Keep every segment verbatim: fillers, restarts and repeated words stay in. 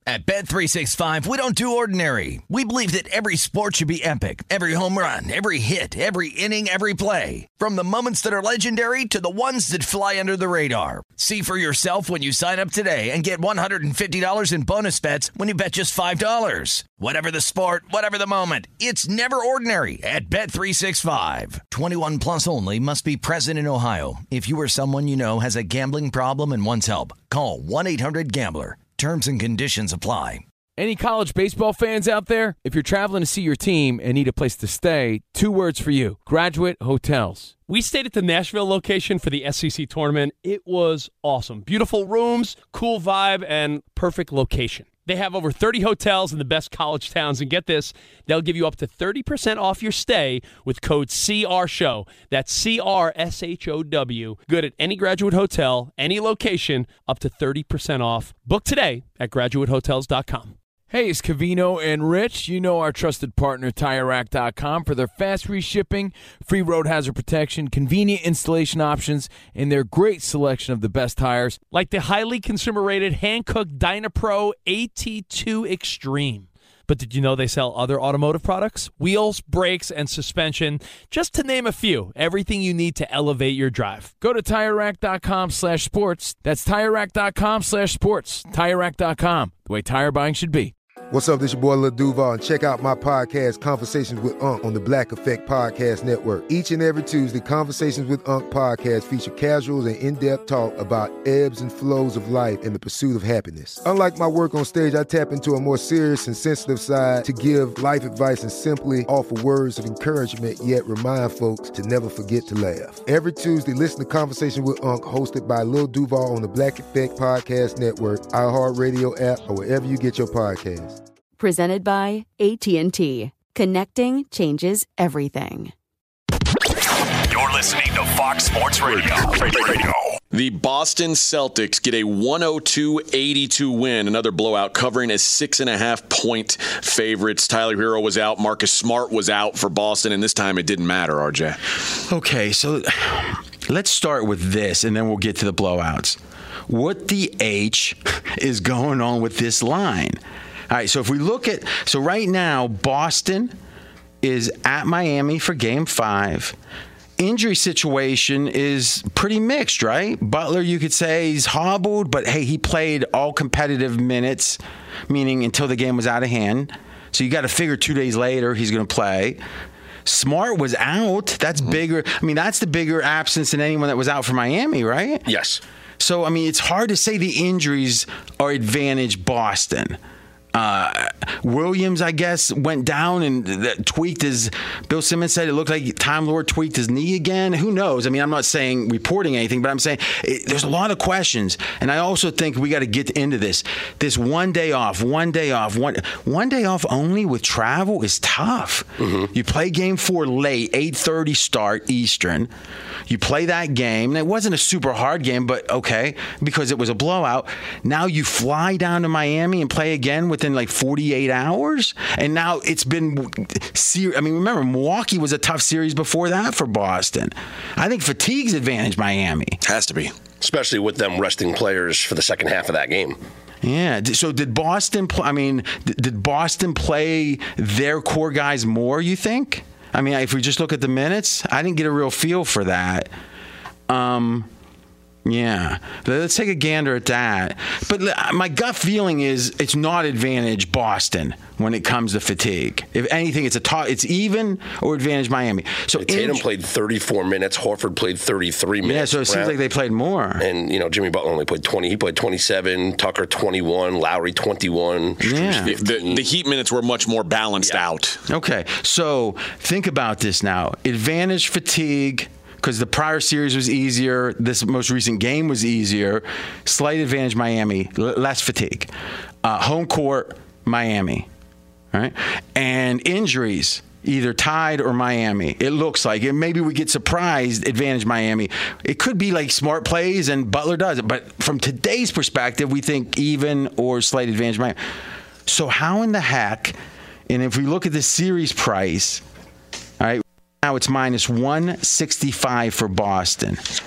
At Bet three sixty-five, we don't do ordinary. We believe that every sport should be epic. Every home run, every hit, every inning, every play. From the moments that are legendary to the ones that fly under the radar. See for yourself when you sign up today and get one hundred fifty dollars in bonus bets when you bet just five dollars. Whatever the sport, whatever the moment, it's never ordinary at Bet three sixty-five. twenty-one plus only. Must be present in Ohio. If you or someone you know has a gambling problem and wants help, call one eight hundred gambler. Terms and conditions apply. Any college baseball fans out there? If you're traveling to see your team and need a place to stay, two words for you: Graduate Hotels. We stayed at the Nashville location for the S E C tournament. It was awesome. Beautiful rooms, cool vibe, and perfect location. They have over thirty hotels in the best college towns, and get this, they'll give you up to thirty percent off your stay with code C R Show. That's C R S H O W. Good at any Graduate Hotel, any location, up to thirty percent off. Book today at graduate hotels dot com. Hey, it's Cavino and Rich. You know our trusted partner, Tire Rack dot com, for their fast free shipping, free road hazard protection, convenient installation options, and their great selection of the best tires. Like the highly consumer-rated hand-cooked Dynapro A T two Extreme. But did you know they sell other automotive products? Wheels, brakes, and suspension, just to name a few. Everything you need to elevate your drive. Go to Tire Rack dot com slash sports. That's Tire Rack dot com slash sports. Tire Rack dot com, the way tire buying should be. What's up, this your boy Lil Duval, and check out my podcast, Conversations with Unc, on the Black Effect Podcast Network. Each and every Tuesday, Conversations with Unc podcast feature casuals and in-depth talk about ebbs and flows of life and the pursuit of happiness. Unlike my work on stage, I tap into a more serious and sensitive side to give life advice and simply offer words of encouragement, yet remind folks to never forget to laugh. Every Tuesday, listen to Conversations with Unc, hosted by Lil Duval on the Black Effect Podcast Network, iHeartRadio app, or wherever you get your podcasts. Presented by A T and T. Connecting changes everything. You're listening to Fox Sports Radio. Radio. The Boston Celtics get a one oh two eighty-two win, another blowout, covering as six and a half point favorites. Tyler Hero was out, Marcus Smart was out for Boston, and this time it didn't matter, R J. Okay, so let's start with this, and then we'll get to the blowouts. What the H is going on with this line? All right, so if we look at, so right now, Boston is at Miami for game five. Injury situation is pretty mixed, right? Butler, you could say he's hobbled, but hey, he played all competitive minutes, meaning until the game was out of hand. So you got to figure two days later he's going to play. Smart was out. That's mm-hmm. bigger. I mean, that's the bigger absence than anyone that was out for Miami, right? Yes. So, I mean, it's hard to say the injuries are advantage Boston. Uh, Williams, I guess, went down and that tweaked his, Bill Simmons said it looked like Time Lord tweaked his knee again. Who knows? I mean, I'm not saying reporting anything, but I'm saying it, there's a lot of questions. And I also think we got to get into this. This one day off, one day off, one, one day off only with travel is tough. Mm-hmm. You play game four late, eight thirty start Eastern. You play that game. And it wasn't a super hard game, but okay, because it was a blowout. Now you fly down to Miami and play again within like forty-eight hours. And now it's been, I mean, remember, Milwaukee was a tough series before that for Boston. I think fatigue's advantage Miami. Has to be. Especially with them resting players for the second half of that game. Yeah. So did Boston, pl- I mean, did Boston play their core guys more, you think? I mean, if we just look at the minutes, I didn't get a real feel for that. Um, yeah. Let's take a gander at that. But my gut feeling is it's not advantage Boston when it comes to fatigue. If anything, it's a top, it's even or advantage Miami. So Tatum in, played thirty-four minutes. Horford played thirty-three minutes. Yeah, so it seems Brown. like they played more. And, you know, Jimmy Butler only played twenty. He played twenty-seven. Tucker, twenty-one. Lowry, twenty-one. Yeah. The, the Heat minutes were much more balanced yeah. out. Okay, so think about this now. Advantage fatigue, because the prior series was easier. This most recent game was easier. Slight advantage Miami, l- less fatigue. Uh, home court, Miami. All right? And injuries, either tied or Miami. It looks like it. Maybe we get surprised, advantage Miami. It could be like Smart plays and Butler does it. But from today's perspective, we think even or slight advantage Miami. So how in the heck, and if we look at the series price, all right, now it's minus one sixty-five for Boston.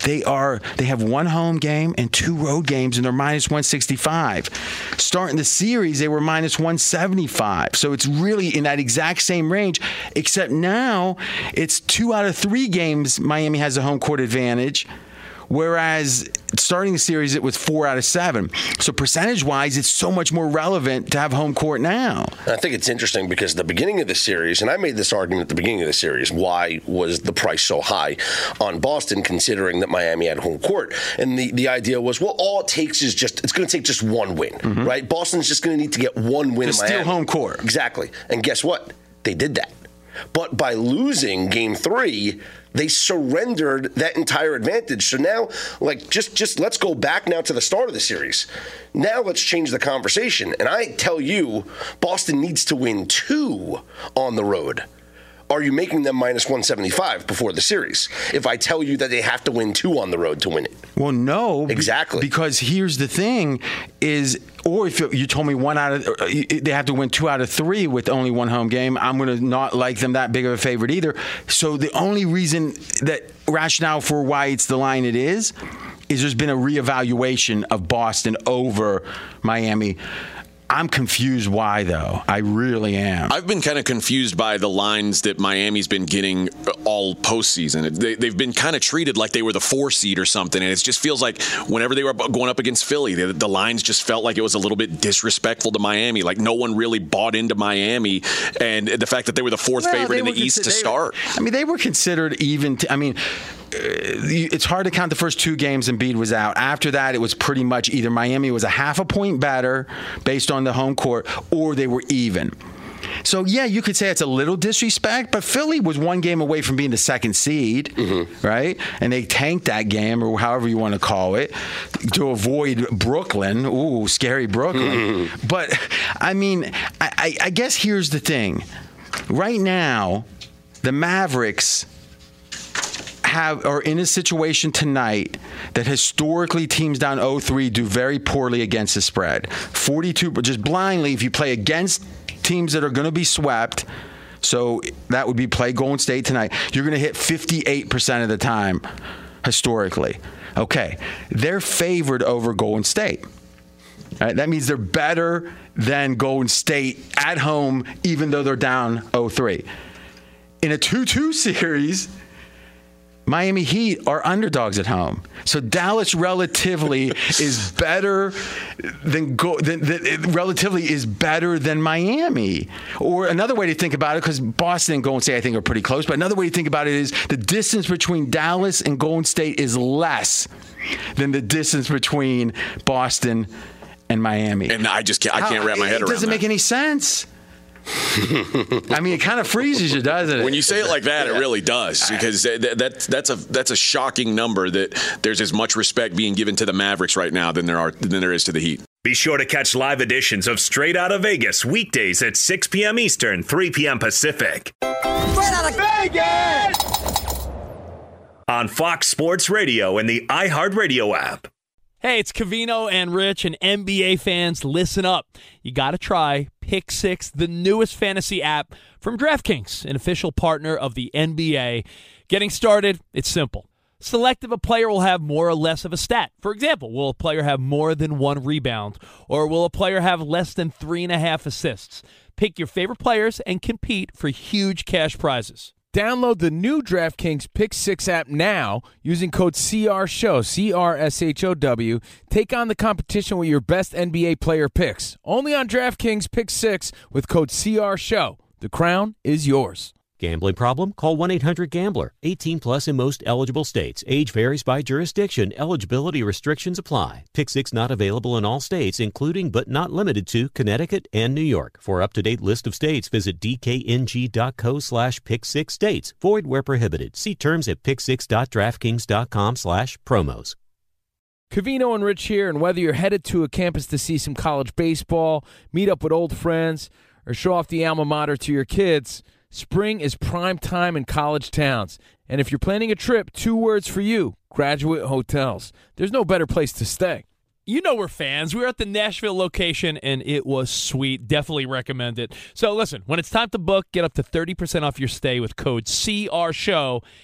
They are they have one home game and two road games, and they're minus one sixty-five. Starting the series, they were minus one seventy-five. So it's really in that exact same range, except now it's two out of three games Miami has a home court advantage, whereas starting the series it was four out of seven. So percentage-wise, it's so much more relevant to have home court now. I think it's interesting because at the beginning of the series, and I made this argument at the beginning of the series, why was the price so high on Boston considering that Miami had home court? And the, the idea was, well, all it takes is just, it's going to take just one win, mm-hmm. right? Boston's just going to need to get one win to in Miami. Steal home court. Exactly. And guess what? They did that. But by losing game three, they surrendered that entire advantage. So now, like, just, just let's go back now to the start of the series. Now let's change the conversation. And I tell you, Boston needs to win two on the road. Are you making them minus one seventy-five before the series if I tell you that they have to win two on the road to win it? Well, no. Exactly. Because here's the thing is, or if you told me one out of, they have to win two out of three with only one home game, I'm going to not like them that big of a favorite either. So the only reason that rationale for why it's the line it is, is there's been a reevaluation of Boston over Miami. I'm confused why, though. I really am. I've been kind of confused by the lines that Miami's been getting all postseason. They, they've been kind of treated like they were the four seed or something, and it just feels like whenever they were going up against Philly, the, the lines just felt like it was a little bit disrespectful to Miami. Like no one really bought into Miami, and the fact that they were the fourth well, favorite in the East to start. Were, I mean, they were considered even. T- I mean. It's hard to count the first two games Embiid was out. After that, it was pretty much either Miami was a half a point better based on the home court, or they were even. So, yeah, you could say it's a little disrespect, but Philly was one game away from being the second seed, mm-hmm. right? And they tanked that game, or however you want to call it, to avoid Brooklyn. Ooh, scary Brooklyn. Mm-hmm. But, I mean, I, I, I guess here's the thing. Right now, the Mavericks have are in a situation tonight that historically teams down oh three do very poorly against the spread. forty-two, but just blindly, if you play against teams that are going to be swept, so that would be play Golden State tonight, you're going to hit fifty-eight percent of the time historically. Okay, they're favored over Golden State. Right? That means they're better than Golden State at home, even though they're down oh three. In a two two series, Miami Heat are underdogs at home. So Dallas relatively is better than, go, than, than relatively is better than Miami. Or another way to think about it, because Boston and Golden State I think are pretty close, but another way to think about it is the distance between Dallas and Golden State is less than the distance between Boston and Miami. And I just can't, I can't How, wrap my head around that. It doesn't make any sense. I mean, it kind of freezes you, doesn't it? When you say it like that, yeah. It really does, because that, that, that's a that's a shocking number that there's as much respect being given to the Mavericks right now than there are than there is to the Heat. Be sure to catch live editions of Straight Outta Vegas weekdays at six p.m. Eastern, three p.m. Pacific. Straight Outta Vegas! On Fox Sports Radio and the iHeartRadio app. Hey, it's Covino and Rich, and N B A fans, listen up. You got to try Pick Six, the newest fantasy app from DraftKings, an official partner of the N B A. Getting started, it's simple. Select if a player will have more or less of a stat. For example, will a player have more than one rebound, or will a player have less than three and a half assists? Pick your favorite players and compete for huge cash prizes. Download the new DraftKings Pick Six app now using code C R S H O W, C R S H O W. Take on the competition with your best N B A player picks. Only on DraftKings Pick Six with code C R S H O W. The crown is yours. Gambling problem? Call one eight hundred gambler. eighteen plus in most eligible states. Age varies by jurisdiction. Eligibility restrictions apply. Pick Six not available in all states, including but not limited to Connecticut and New York. For up-to-date list of states, visit dkng.co slash pick six states. Void where prohibited. See terms at pick six dot draftkings dot com slash promos. Covino and Rich here, and whether you're headed to a campus to see some college baseball, meet up with old friends, or show off the alma mater to your kids, spring is prime time in college towns. And if you're planning a trip, two words for you: Graduate Hotels. There's no better place to stay. You know we're fans. We were at the Nashville location, and it was sweet. Definitely recommend it. So listen, when it's time to book, get up to thirty percent off your stay with code C R S H O W.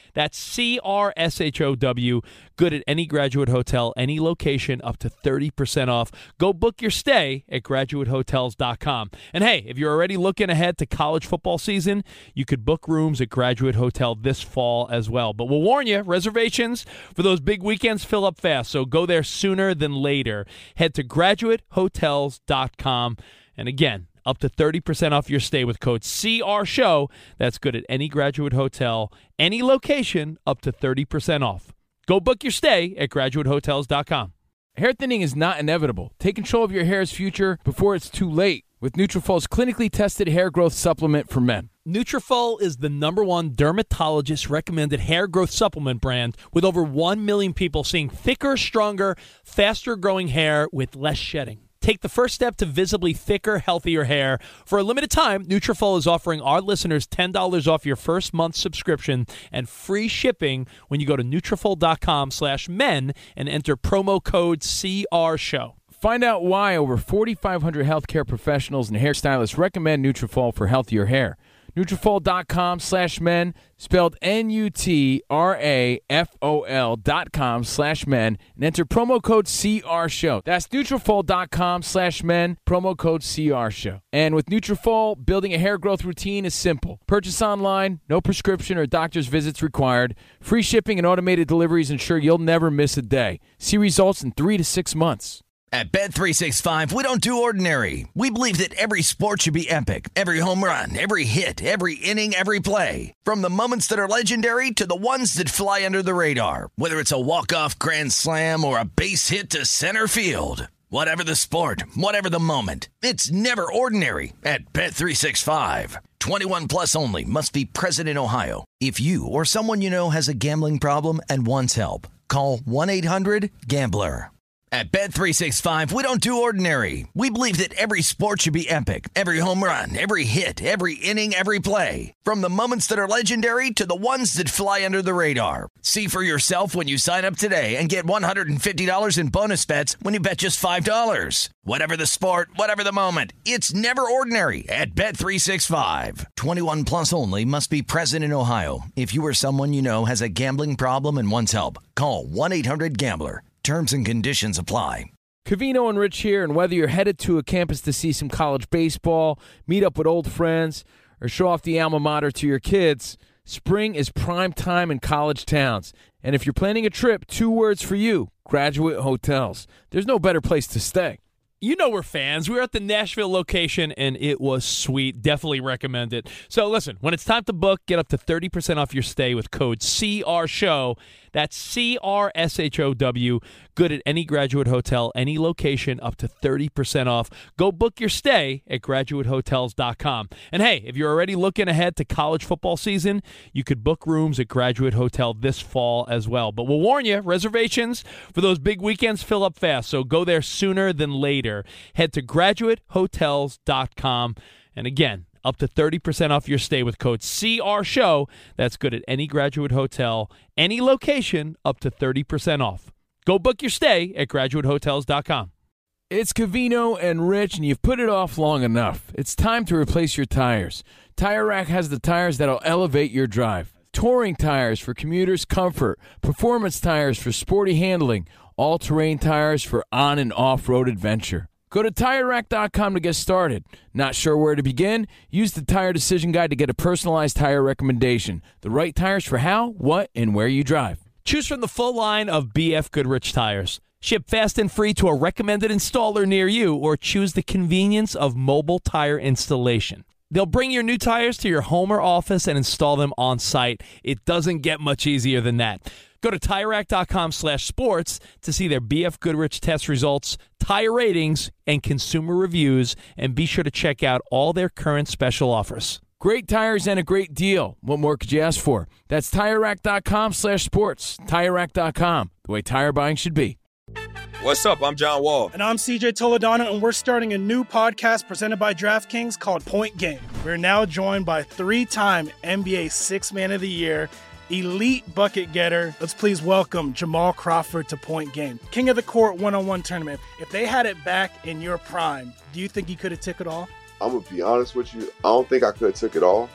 That's C R S H O W. Good at any Graduate Hotel, any location, up to thirty percent off. Go book your stay at graduate hotels dot com. And hey, if you're already looking ahead to college football season, you could book rooms at Graduate Hotel this fall as well. But we'll warn you, reservations for those big weekends fill up fast, so go there sooner than later. Head to graduate hotels dot com. And again, up to thirty percent off your stay with code C R Show. That's good at any Graduate Hotel, any location, up to thirty percent off. Go book your stay at graduate hotels dot com. Hair thinning is not inevitable. Take control of your hair's future before it's too late with Nutrafol's clinically tested hair growth supplement for men. Nutrafol is the number one dermatologist-recommended hair growth supplement brand with over one million people seeing thicker, stronger, faster-growing hair with less shedding. Take the first step to visibly thicker, healthier hair. For a limited time, Nutrafol is offering our listeners ten dollars off your first month subscription and free shipping when you go to Nutrafol dot com slash men and enter promo code C R Show. Find out why over forty-five hundred healthcare professionals and hairstylists recommend Nutrafol for healthier hair. Nutrafol dot com slash men, spelled N U T R A F O L dot com slash men, and enter promo code C R Show. That's Nutrafol dot com slash men, promo code C R Show. And with Nutrafol, building a hair growth routine is simple. Purchase online, no prescription or doctor's visits required. Free shipping and automated deliveries ensure you'll never miss a day. See results in three to six months. At Bet three sixty-five, we don't do ordinary. We believe that every sport should be epic. Every home run, every hit, every inning, every play. From the moments that are legendary to the ones that fly under the radar. Whether it's a walk-off grand slam or a base hit to center field. Whatever the sport, whatever the moment. It's never ordinary at Bet three sixty-five. twenty-one plus only. Must be present in Ohio. If you or someone you know has a gambling problem and wants help, call one eight hundred gambler. At Bet three sixty-five, we don't do ordinary. We believe that every sport should be epic. Every home run, every hit, every inning, every play. From the moments that are legendary to the ones that fly under the radar. See for yourself when you sign up today and get one hundred fifty dollars in bonus bets when you bet just five dollars. Whatever the sport, whatever the moment, it's never ordinary at Bet three sixty-five. twenty-one plus only. Must be present in Ohio. If you or someone you know has a gambling problem and wants help, call one eight hundred gambler. Terms and conditions apply. Covino and Rich here, and whether you're headed to a campus to see some college baseball, meet up with old friends, or show off the alma mater to your kids, spring is prime time in college towns. And if you're planning a trip, two words for you: Graduate Hotels. There's no better place to stay. You know we're fans. We were at the Nashville location, and it was sweet. Definitely recommend it. So listen, when it's time to book, get up to thirty percent off your stay with code C R Show. That's C R S H O W. Good at any Graduate Hotel, any location, up to thirty percent off. Go book your stay at graduate hotels dot com. And hey, if you're already looking ahead to college football season, you could book rooms at Graduate Hotel this fall as well. But we'll warn you, reservations for those big weekends fill up fast, so go there sooner than later. Head to graduate hotels dot com. And again, up to thirty percent off your stay with code C R Show. That's good at any Graduate Hotel, any location, up to thirty percent off. Go book your stay at graduate hotels dot com. It's Covino and Rich, and you've put it off long enough. It's time to replace your tires. Tire Rack has the tires that'll elevate your drive. Touring tires for commuters' comfort, performance tires for sporty handling, all-terrain tires for on- and off-road adventure. Go to tire rack dot com to get started. Not sure where to begin? Use the Tire Decision Guide to get a personalized tire recommendation. The right tires for how, what, and where you drive. Choose from the full line of B F Goodrich tires. Ship fast and free to a recommended installer near you, or choose the convenience of mobile tire installation. They'll bring your new tires to your home or office and install them on site. It doesn't get much easier than that. Go to tire rack dot com slash sports to see their B F Goodrich test results, tire ratings, and consumer reviews, and be sure to check out all their current special offers. Great tires and a great deal. What more could you ask for? That's tire rack dot com slash sports. tire rack dot com, the way tire buying should be. What's up? I'm John Wall. And I'm C J Toledano, and we're starting a new podcast presented by DraftKings called Point Game. We're now joined by three-time N B A Sixth Man of the Year, elite bucket getter. Let's please welcome Jamal Crawford to Point Game. King of the Court one-on-one tournament. If they had it back in your prime, do you think you could have took it all? I'm going to be honest with you. I don't think I could have took it all.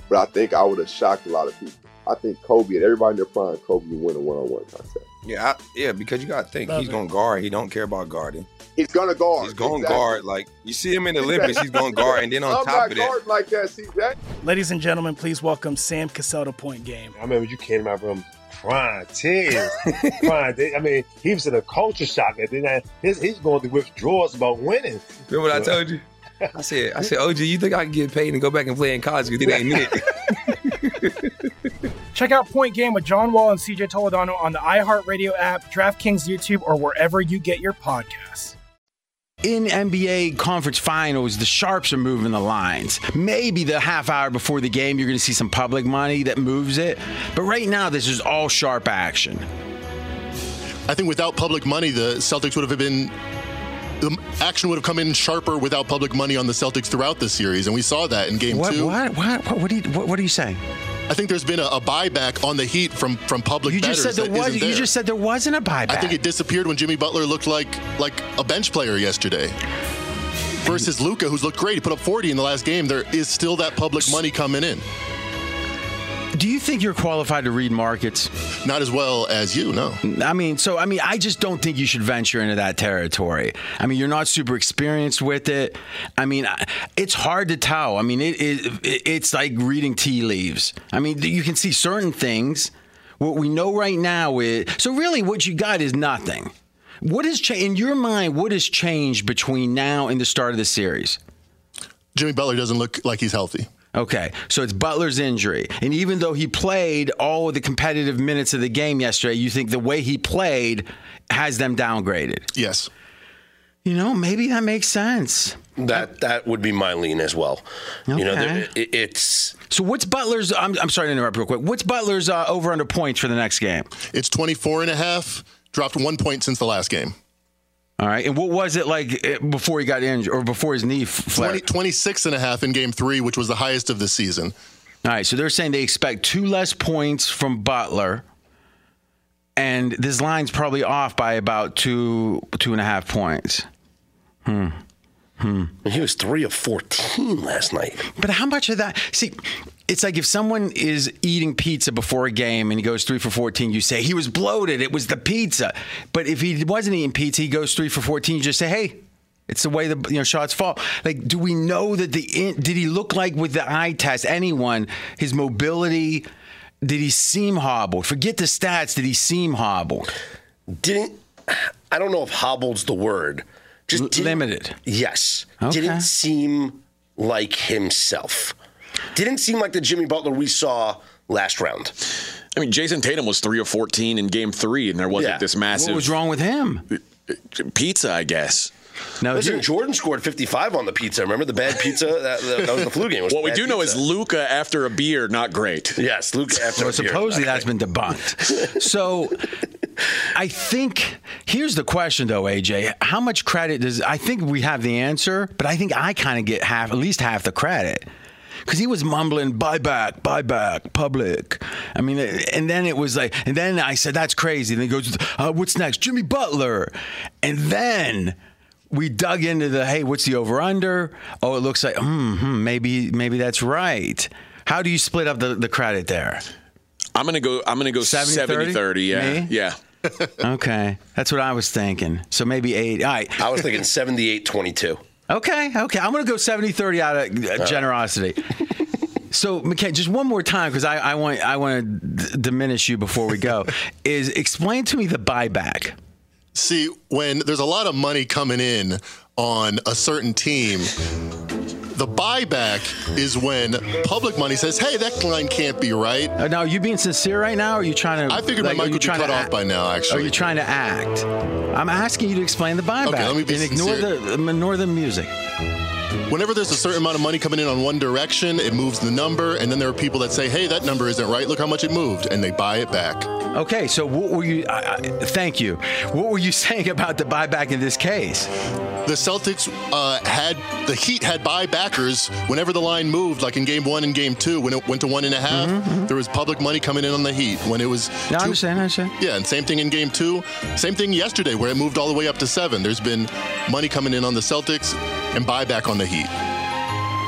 but I think I would have shocked a lot of people. I think Kobe and everybody in their prime, Kobe would win a one-on-one contest. Yeah, I, yeah, because you got to think, Love he's it. going to guard. He don't care about guarding. He's going to guard. He's going to Exactly. guard. Like, you see him in the Olympics, he's going to guard. And then on I'm top not of that, guarding like that, C J. Ladies and gentlemen, please welcome Sam Cassell to Point Game. I remember you came out from crying, tears, crying. I mean, he was in a culture shock. And then I, his, he's going through withdrawals about winning. remember what I told you? I said, I said, O G, you think I can get paid and go back and play in college because it ain't it? Check out Point Game with John Wall and C J Toledano on the iHeartRadio app, DraftKings YouTube, or wherever you get your podcasts. In N B A conference finals, the sharps are moving the lines. Maybe the half hour before the game, you're going to see some public money that moves it. But right now, this is all sharp action. I think without public money, the Celtics would have been... The action would have come in sharper without public money on the Celtics throughout the series, and we saw that in Game What? Two. What? What? What? What, do you, what, what are you saying? I think there's been a, a buyback on the Heat from from public. You just said bettors there that was. isn't You there. just said there wasn't a buyback. I think it disappeared when Jimmy Butler looked like like a bench player yesterday. Versus Luka, who's looked great. He put up forty in the last game. There is still that public money coming in. Do you think you're qualified to read markets? Not as well as you, no. I mean, so, I mean, I just don't think you should venture into that territory. I mean, you're not super experienced with it. I mean, it's hard to tell. I mean, it, it it's like reading tea leaves. I mean, you can see certain things. What we know right now is, so really what you got is nothing. What has changed, in your mind, what has changed between now and the start of the series? Jimmy Butler doesn't look like he's healthy. Okay, so it's Butler's injury. And even though he played all of the competitive minutes of the game yesterday, you think the way he played has them downgraded? Yes. You know, maybe that makes sense. That that would be my lean as well. Okay. You know, there, it, it's... So what's Butler's, I'm, I'm sorry to interrupt real quick. What's Butler's uh, over under points for the next game? It's twenty-four and a half, dropped one point since the last game. All right. And what was it like before he got injured or before his knee flared? twenty, twenty-six and a half in game three, which was the highest of the season. All right. So they're saying they expect two less points from Butler. And this line's probably off by about two, two and a half points. Hmm. Hmm. He was three of fourteen last night. But how much of that? See, it's like if someone is eating pizza before a game and he goes three for fourteen, you say he was bloated. It was the pizza. But if he wasn't eating pizza, he goes three for fourteen. You just say, hey, it's the way the you know shots fall. Like, do we know that the did he look like with the eye test? Anyone, his mobility? Did he seem hobbled? Forget the stats. Did he seem hobbled? Didn't I don't know if hobbled's the word. Just L- limited. Yes. Okay. Didn't seem like himself. Didn't seem like the Jimmy Butler we saw last round. I mean, Jason Tatum was three of fourteen in game three, and there wasn't Yeah. this massive... What was wrong with him? Pizza, I guess. No, Listen, dude. Jordan scored fifty-five on the pizza. Remember the bad pizza? That, that was the flu game. It was What we bad do know is pizza. Luka after a beer, not great. Yes, Luka after Well, a beer. supposedly Okay. that's been debunked. So I think here's the question, though, A J. How much credit does I think we have the answer, but I think I kind of get half, at least half the credit. Because he was mumbling, buy back, buy back, public. I mean, and then it was like, and then I said, that's crazy. And he goes, uh, what's next? Jimmy Butler. And then we dug into the, hey, what's the over-under? Oh, it looks like, hmm, maybe maybe that's right. How do you split up the, the credit there? I'm gonna go. I'm gonna go seventy thirty. Yeah, Me? yeah. Okay, that's what I was thinking. So maybe eight. All right. I was thinking seventy-eight twenty-two. Okay, okay. I'm going to go seventy thirty out of uh, generosity. So, McKay, just one more time, because I, I want I want to d- diminish you before we go, is explain to me the buyback. See, when there's a lot of money coming in on a certain team, the buyback is when public money says, hey, that line can't be right. Uh, now, are you being sincere right now, or are you trying to... I figured like, my are mic you would be trying cut to off act- by now, actually. Are you trying to act? I'm asking you to explain the buyback. Okay, let me be and ignore sincere. the, ignore the music. Whenever there's a certain amount of money coming in on one direction, it moves the number, and then there are people that say, hey, that number isn't right. Look how much it moved, and they buy it back. Okay, so what were you... I, I, thank you. What were you saying about the buyback in this case? The Celtics uh, had, the Heat had buybackers whenever the line moved, like in game one and game two, when it went to one and a half, Mm-hmm, mm-hmm. there was public money coming in on the Heat. When it was... No, I two, understand, I understand. Yeah, and same thing in game two. Same thing yesterday, where it moved all the way up to seven. There's been money coming in on the Celtics and buyback on the Heat.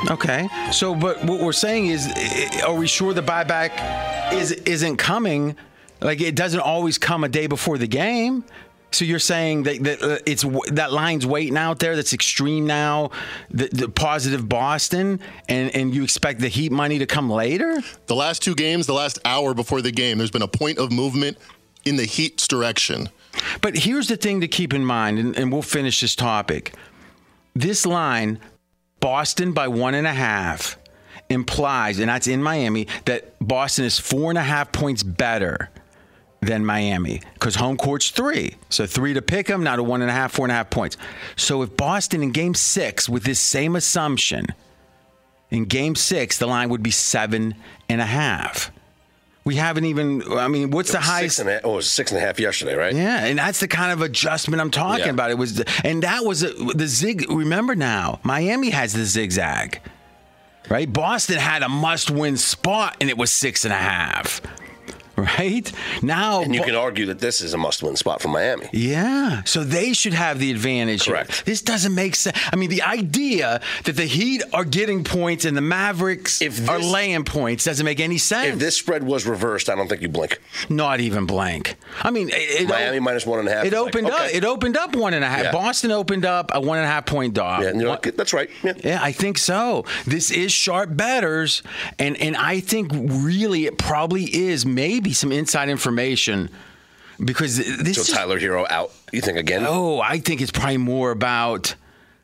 Okay. So, but what we're saying is, are we sure the buyback is, isn't coming? Like, it doesn't always come a day before the game. So you're saying that, that it's that line's waiting out there, that's extreme now, the, the positive Boston, and, and you expect the Heat money to come later? The last two games, the last hour before the game, there's been a point of movement in the Heat's direction. But here's the thing to keep in mind, and, and we'll finish this topic. This line, Boston by one and a half, implies, and that's in Miami, that Boston is four and a half points better than Miami, because home court's three. So three to pick them, now to one and a half, four and a half points. So if Boston in game six, with this same assumption, in game six, the line would be seven and a half. We haven't even, I mean, what's the highest? Six and a, oh, it was six and a half yesterday, right? Yeah, and that's the kind of adjustment I'm talking Yeah. about. It was, the, and that was a, the zig. Remember now, Miami has the zigzag, right? Boston had a must-win spot, and it was six and a half. Right? Now, and you can argue that this is a must-win spot for Miami. Yeah. So they should have the advantage. Correct. Here. This doesn't make sense. I mean, the idea that the Heat are getting points and the Mavericks If this, are laying points doesn't make any sense. If this spread was reversed, I don't think you blink. Not even blank. I mean, it, Miami it, minus one and a half. It opened like, up. okay. It opened up one and a half. Yeah. Boston opened up a one and a half point dog. Yeah, and you're like, that's right. Yeah. yeah, I think so. This is sharp bettors, and and I think really it probably is maybe some inside information. Because this so is, Tyler Hero out, you think again? Oh, I think it's probably more about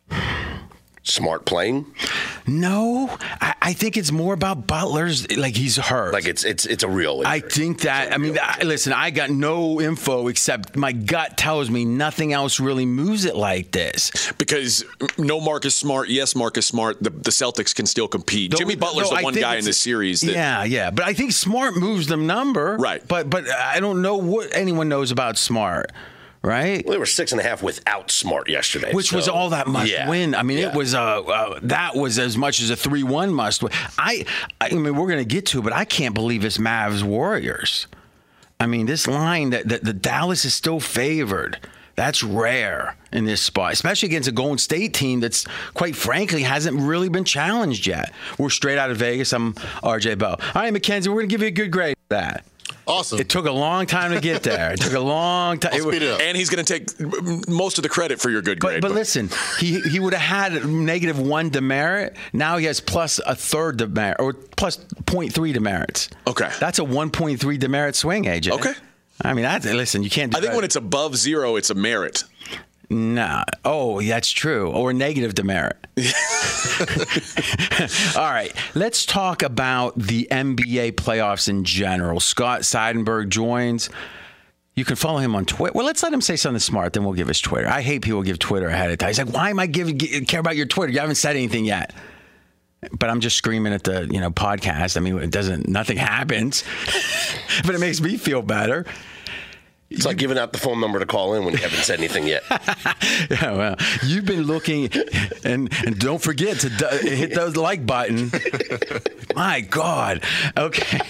Smart playing? No, I, I think it's more about Butler's, like he's hurt. Like it's it's it's a real injury. I think that, I mean, I, listen, I got no info except my gut tells me nothing else really moves it like this. Because no Marcus Smart, yes, Marcus Smart, the, the Celtics can still compete. No, Jimmy Butler's no, the I one think guy in this series. That, yeah, yeah. But I think Smart moves the number. Right. But, but I don't know what anyone knows about Smart. Right? Well, they were six and a half without Smart yesterday. Which so, was all that must yeah, win. I mean, yeah. it was uh, uh, that was as much as a three one must win. I, I mean, we're going to get to it, but I can't believe it's Mavs Warriors. I mean, this line that, that the Dallas is still favored. That's rare in this spot, especially against a Golden State team that's, quite frankly, hasn't really been challenged yet. We're straight out of Vegas. I'm R J Bell. All right, Mackenzie, we're going to give you a good grade for that. Awesome. It took a long time to get there. It took a long time. I'll speed it up. And he's going to take most of the credit for your good But, grade. but listen, he he would have had negative one demerit. Now he has plus a third demerit, or plus zero point three demerits. Okay. That's a one point three demerit swing, A J. Okay. I mean, that's, listen, you can't do I think that. when it's above zero, it's a merit. Nah. Oh, that's true. Or negative demerit. All right. Let's talk about the N B A playoffs in general. Scott Seidenberg joins. You can follow him on Twitter. Well, let's let him say something smart, then we'll give his Twitter. I hate people give Twitter ahead of time. He's like, why am I giving care about your Twitter? You haven't said anything yet. But I'm just screaming at the, you know, podcast. I mean, it doesn't, nothing happens. But it makes me feel better. It's like giving out the phone number to call in when you haven't said anything yet. Yeah, well, you've been looking, and, and don't forget to do, hit the like button. My God. Okay.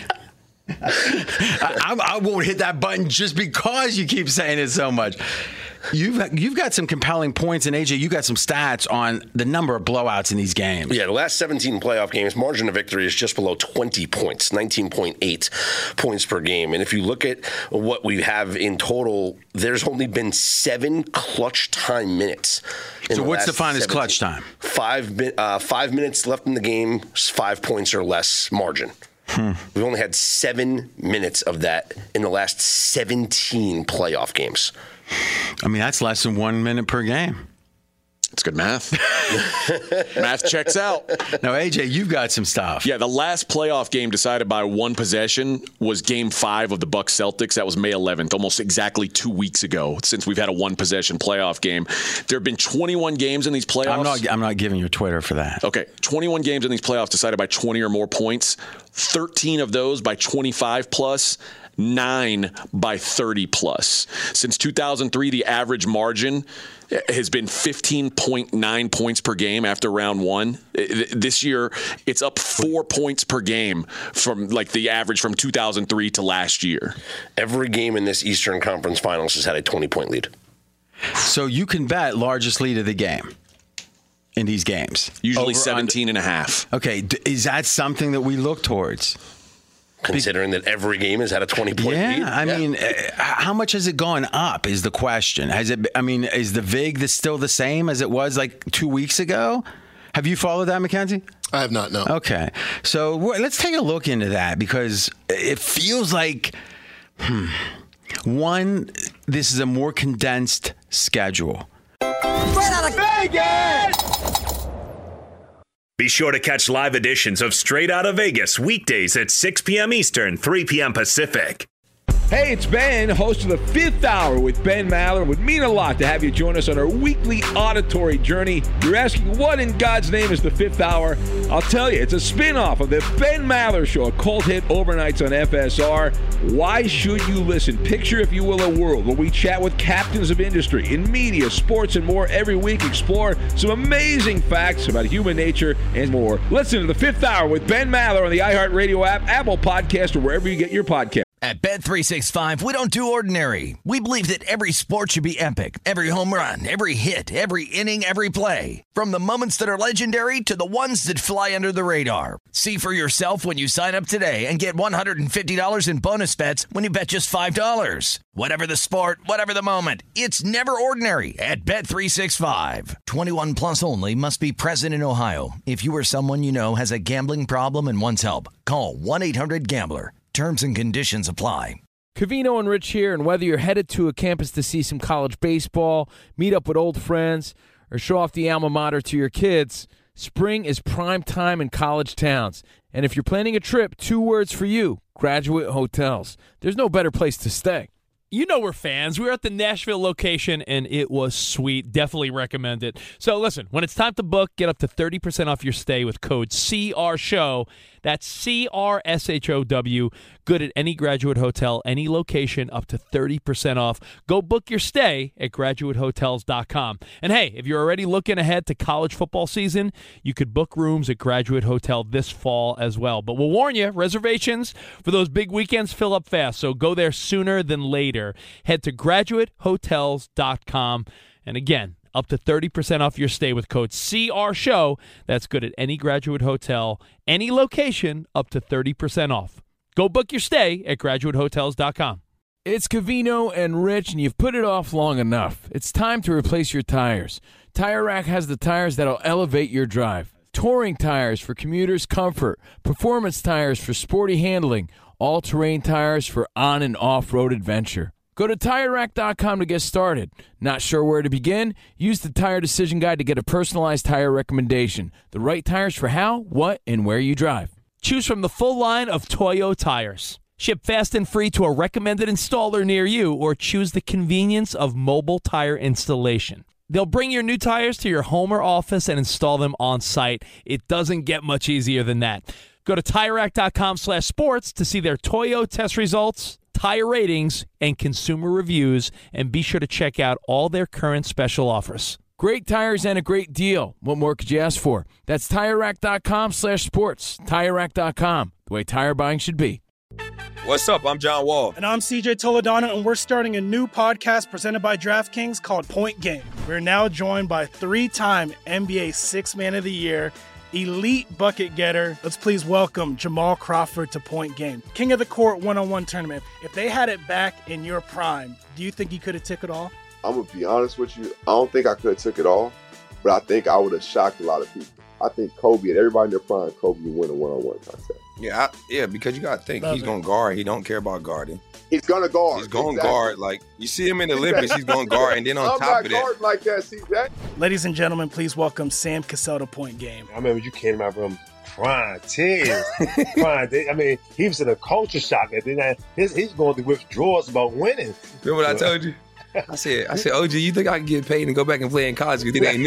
I, I, I won't hit that button just because you keep saying it so much. You've you've got some compelling points, and A J, you got some stats on the number of blowouts in these games. Yeah, the last seventeen playoff games, margin of victory is just below twenty points, nineteen point eight points per game. And if you look at what we have in total, there's only been seven clutch time minutes. So what's defined as clutch time? Five, uh, five minutes left in the game, five points or less margin. Hmm. We've only had seven minutes of that in the last seventeen playoff games. I mean, that's less than one minute per game. It's good math. Math checks out. Now, A J, you've got some stuff. Yeah, the last playoff game decided by one possession was Game Five of the Bucks Celtics. That was May eleventh, almost exactly two weeks ago. Since we've had a one possession playoff game, there have been twenty-one games in these playoffs. I'm not. I'm not giving you Twitter for that. Okay, twenty-one games in these playoffs decided by twenty or more points. thirteen of those by twenty-five plus. Nine by thirty plus. Since two thousand three, the average margin has been fifteen point nine points per game after round one. This year, it's up four points per game from like the average from two thousand three to last year. Every game in this Eastern Conference Finals has had a twenty-point lead. So you can bet largest lead of the game in these games. Usually Over seventeen under. and a half. Okay, d- is that something that we look towards? Considering that every game has had a twenty-point yeah, lead. I mean, uh, how much has it gone up is the question. Has it? I mean, is the vig the, still the same as it was like two weeks ago? Have you followed that, Mackenzie? I have not, no. Okay, so w- let's take a look into that because it feels like, hmm, one, this is a more condensed schedule. Straight out of Vegas! Be sure to catch live editions of Straight Outta Vegas weekdays at six p.m. Eastern, three p.m. Pacific. Hey, it's Ben, host of the Fifth Hour with Ben Maller. It would mean a lot to have you join us on our weekly auditory journey. You're asking, what in God's name is the Fifth Hour? I'll tell you, it's a spin-off of the Ben Maller Show, a cult hit overnights on F S R. Why should you listen? Picture, if you will, a world where we chat with captains of industry in media, sports, and more every week. Explore some amazing facts about human nature and more. Listen to the Fifth Hour with Ben Maller on the iHeartRadio app, Apple Podcast, or wherever you get your podcast. At Bet three sixty-five, we don't do ordinary. We believe that every sport should be epic. Every home run, every hit, every inning, every play. From the moments that are legendary to the ones that fly under the radar. See for yourself when you sign up today and get one hundred fifty dollars in bonus bets when you bet just five dollars. Whatever the sport, whatever the moment, it's never ordinary at Bet three sixty-five. twenty-one plus only. Must be present in Ohio. If you or someone you know has a gambling problem and wants help, call one eight hundred gambler. Terms and conditions apply. Covino and Rich here, and whether you're headed to a campus to see some college baseball, meet up with old friends, or show off the alma mater to your kids, spring is prime time in college towns. And if you're planning a trip, two words for you: Graduate Hotels. There's no better place to stay. You know we're fans. We were at the Nashville location, and it was sweet. Definitely recommend it. So listen, when it's time to book, get up to thirty percent off your stay with code C R SHOW. That's C R S H O W. Good at any Graduate Hotel, any location, up to thirty percent off. Go book your stay at graduate hotels dot com. And hey, if you're already looking ahead to college football season, you could book rooms at Graduate Hotel this fall as well. But we'll warn you, reservations for those big weekends fill up fast, so go there sooner than later. Head to graduate hotels dot com. And again, up to thirty percent off your stay with code C R SHOW. That's good at any Graduate Hotel, any location, up to thirty percent off. Go book your stay at graduate hotels dot com. It's Covino and Rich, and you've put it off long enough. It's time to replace your tires. Tire Rack has the tires that'll elevate your drive. Touring tires for commuters' comfort, performance tires for sporty handling, all-terrain tires for on- and off-road adventure. Go to tire rack dot com to get started. Not sure where to begin? Use the Tire Decision Guide to get a personalized tire recommendation. The right tires for how, what, and where you drive. Choose from the full line of Toyo tires. Ship fast and free to a recommended installer near you, or choose the convenience of mobile tire installation. They'll bring your new tires to your home or office and install them on site. It doesn't get much easier than that. Go to tire rack dot com slash sports to see their Toyo test results, tire ratings, and consumer reviews, and be sure to check out all their current special offers. Great tires and a great deal. What more could you ask for? That's tire rack dot com slash sports. tire rack dot com, the way tire buying should be. What's up? I'm John Wall. And I'm C J Toledano, and we're starting a new podcast presented by DraftKings called Point Game. We're now joined by three-time N B A Sixth Man of the Year, elite bucket getter. Let's please welcome Jamal Crawford to Point Game. King of the Court one-on-one tournament. If they had it back in your prime, do you think you could have took it all? I'm going to be honest with you. I don't think I could have took it all, but I think I would have shocked a lot of people. I think Kobe and everybody in their prime, Kobe would win a one-on-one contest. Yeah, I, yeah, because you got to think, Love he's it. going to guard. He don't care about guarding. He's going to guard. He's going to Exactly. guard. Like, you see him in the Olympics, he's going to guard. And then on I'm top not of that, guarding like that, C J. Ladies and gentlemen, please welcome Sam Cassell to Point Game. I remember you came out from crying, tears, crying. They- I mean, he was in a culture shock. And then I, his, he's going through withdrawals about winning. remember what I told you? I said, I said, O G, you think I can get paid and go back and play in college because it ain't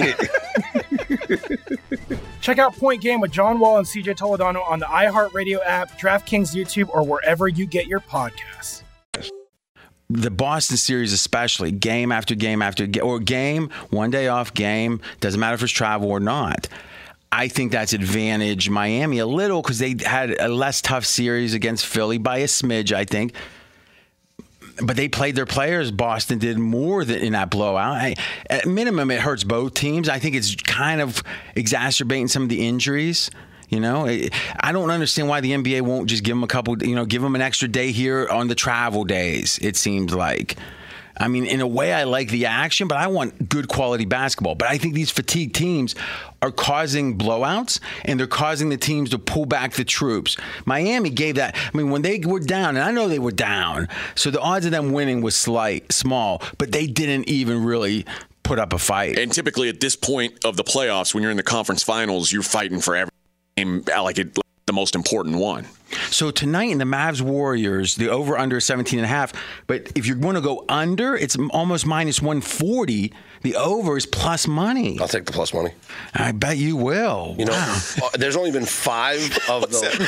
it? Check out Point Game with John Wall and C J Toledano on the iHeartRadio app, DraftKings YouTube, or wherever you get your podcasts. The Boston series especially, game after game after game, or game, one day off, game, doesn't matter if it's travel or not. I think that's advantage Miami a little because they had a less tough series against Philly by a smidge, I think. but they played their players. Boston did more than in that blowout. I, at minimum, it hurts both teams. I think it's kind of exacerbating some of the injuries. You know, I don't understand why the N B A won't just give them a couple, you know, give them an extra day here on the travel days, it seems like. I mean, in a way, I like the action, but I want good quality basketball. But I think these fatigued teams are causing blowouts, and they're causing the teams to pull back the troops. Miami gave that. I mean, when they were down, and I know they were down, so the odds of them winning was slight, small, but they didn't even really put up a fight. And typically at this point of the playoffs, when you're in the conference finals, you're fighting for every game like it. The most important one. So tonight in the Mavs Warriors, the over under is seventeen and a half. But if you're going to go under, it's almost minus one forty. The over is plus money. I'll take the plus money. I bet you will. You know, wow. There's only been five of the.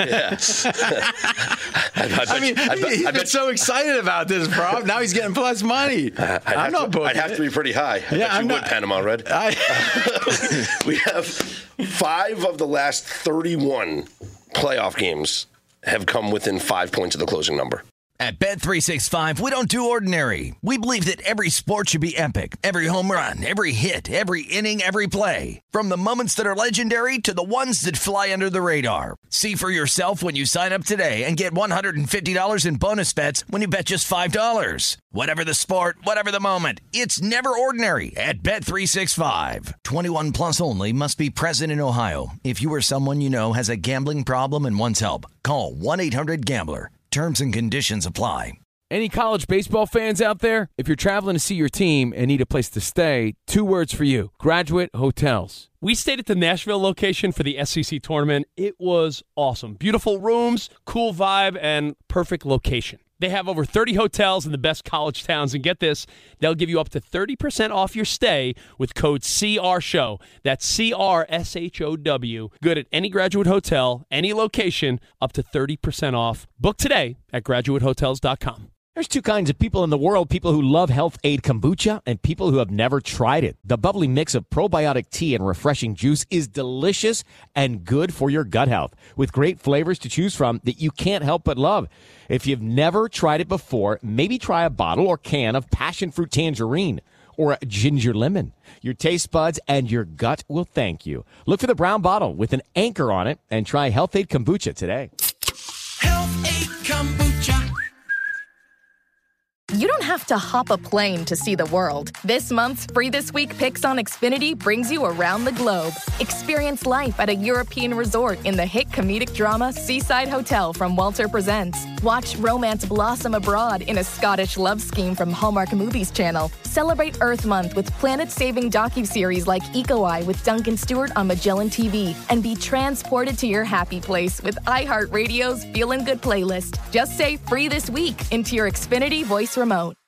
Yeah. I, I, bet I mean, you, I bet, he's I been bet so excited about this, bro. Now he's getting plus money. I'd I'm not to, I'd have to be pretty high. I yeah, bet you I'm would, not, Panama Red. I, we have five of the last thirty-one playoff games have come within five points of the closing number. At Bet three sixty-five, we don't do ordinary. We believe that every sport should be epic. Every home run, every hit, every inning, every play. From the moments that are legendary to the ones that fly under the radar. See for yourself when you sign up today and get one hundred fifty dollars in bonus bets when you bet just five dollars. Whatever the sport, whatever the moment, it's never ordinary at Bet three sixty-five. twenty-one plus only. Must be present in Ohio. If you or someone you know has a gambling problem and wants help, call one eight hundred gambler. Terms and conditions apply. Any college baseball fans out there? If you're traveling to see your team and need a place to stay, two words for you: Graduate Hotels. We stayed at the Nashville location for the S E C tournament. It was awesome. Beautiful rooms, cool vibe, and perfect location. They have over thirty hotels in the best college towns, and get this, they'll give you up to thirty percent off your stay with code C R SHOW. That's C R S H O W. Good at any Graduate Hotel, any location, up to thirty percent off. Book today at graduate hotels dot com. There's two kinds of people in the world, people who love Health Aid Kombucha and people who have never tried it. The bubbly mix of probiotic tea and refreshing juice is delicious and good for your gut health, with great flavors to choose from that you can't help but love. If you've never tried it before, maybe try a bottle or can of passion fruit tangerine or a ginger lemon. Your taste buds and your gut will thank you. Look for the brown bottle with an anchor on it and try Health Aid Kombucha today. Health Aid Kombucha. You don't have to hop a plane to see the world. This month's Free This Week Picks on Xfinity brings you around the globe. Experience life at a European resort in the hit comedic drama Seaside Hotel from Walter Presents. Watch romance blossom abroad in a Scottish love scheme from Hallmark Movies Channel. Celebrate Earth Month with planet-saving docuseries like Eco Eye with Duncan Stewart on Magellan T V. And be transported to your happy place with iHeartRadio's Feelin' Good playlist. Just say Free This Week into your Xfinity voice remote.